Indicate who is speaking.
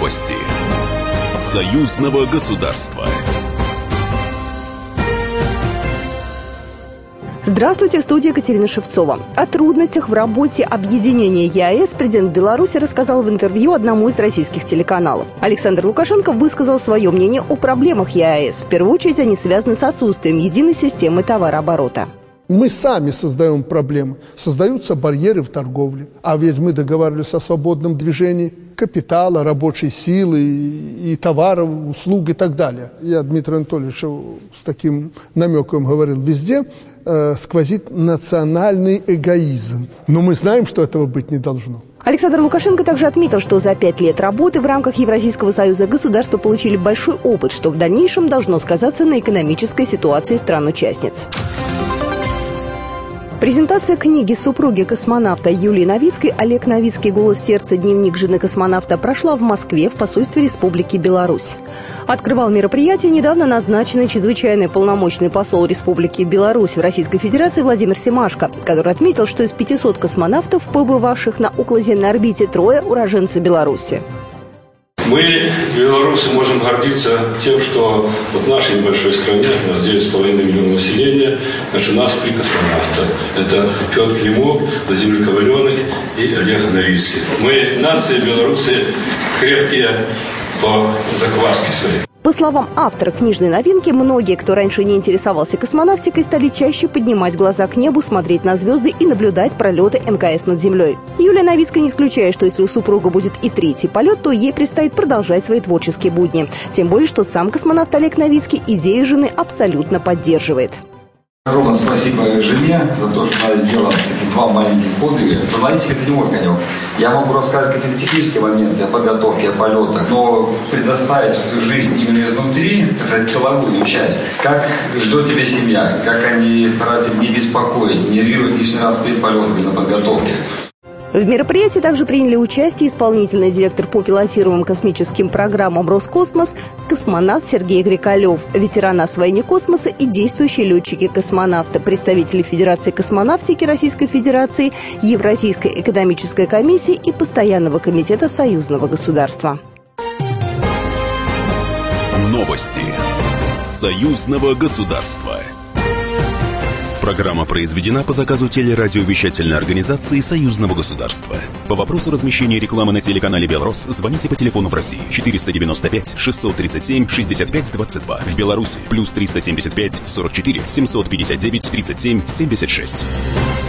Speaker 1: Новости союзного государства.
Speaker 2: Здравствуйте, в студии Екатерина Шевцова. О трудностях в работе объединения ЕАЭС президент Беларуси рассказал в интервью одному из российских телеканалов. Александр Лукашенко высказал свое мнение о проблемах ЕАЭС. В первую очередь они связаны с отсутствием единой системы товарооборота.
Speaker 3: Мы сами создаем проблемы, создаются барьеры в торговле. А ведь мы договаривались о свободном движении капитала, рабочей силы и товаров, услуг и так далее. Я Дмитрию Анатольевичу с таким намеком говорил, везде сквозит национальный эгоизм. Но мы знаем, что этого быть не должно.
Speaker 2: Александр Лукашенко также отметил, что за 5 лет работы в рамках Евразийского союза государства получили большой опыт, что в дальнейшем должно сказаться на экономической ситуации стран-участниц. Презентация книги супруги космонавта Юлии Новицкой «Олег Новицкий. Голос сердца. Дневник жены космонавта» прошла в Москве в посольстве Республики Беларусь. Открывал мероприятие недавно назначенный чрезвычайный полномочный посол Республики Беларусь в Российской Федерации Владимир Семашко, который отметил, что из 500 космонавтов, побывавших на околоземной орбите, 3 уроженцы Беларуси.
Speaker 4: Мы, белорусы, можем гордиться тем, что в нашей небольшой стране, у нас 9,5 миллионов населения, у нас 3 космонавта. Это Петр Климов, Владимир Коваленок и Олег Новицкий. Мы, нация, белорусы, крепкие по закваске своей.
Speaker 2: По словам автора книжной новинки, многие, кто раньше не интересовался космонавтикой, стали чаще поднимать глаза к небу, смотреть на звезды и наблюдать пролеты МКС над Землей. Юлия Новицкая не исключает, что если у супруга будет и 3-й полет, то ей предстоит продолжать свои творческие будни. Тем более, что сам космонавт Олег Новицкий идею жены абсолютно поддерживает.
Speaker 5: Огромное спасибо жене за то, что она сделала эти 2 маленьких подвига. Журналистика – это не мой конек. Я могу рассказать какие-то технические моменты о подготовке, о полетах, но предоставить эту жизнь именно изнутри, так сказать, тыловую часть, как ждет тебя семья, как они стараются не беспокоить, нервировать лишний раз перед полетами на подготовке.
Speaker 2: В мероприятии также приняли участие исполнительный директор по пилотируемым космическим программам «Роскосмос», космонавт Сергей Грикалев, ветераны освоения космоса и действующие летчики-космонавты, представители Федерации космонавтики Российской Федерации, Евразийской экономической комиссии и Постоянного комитета союзного государства.
Speaker 1: Новости союзного государства. Программа произведена по заказу телерадиовещательной организации союзного государства. По вопросу размещения рекламы на телеканале «Белрос» звоните по телефону в России 495 637 65 22. В Беларуси +375 44 759 37 76.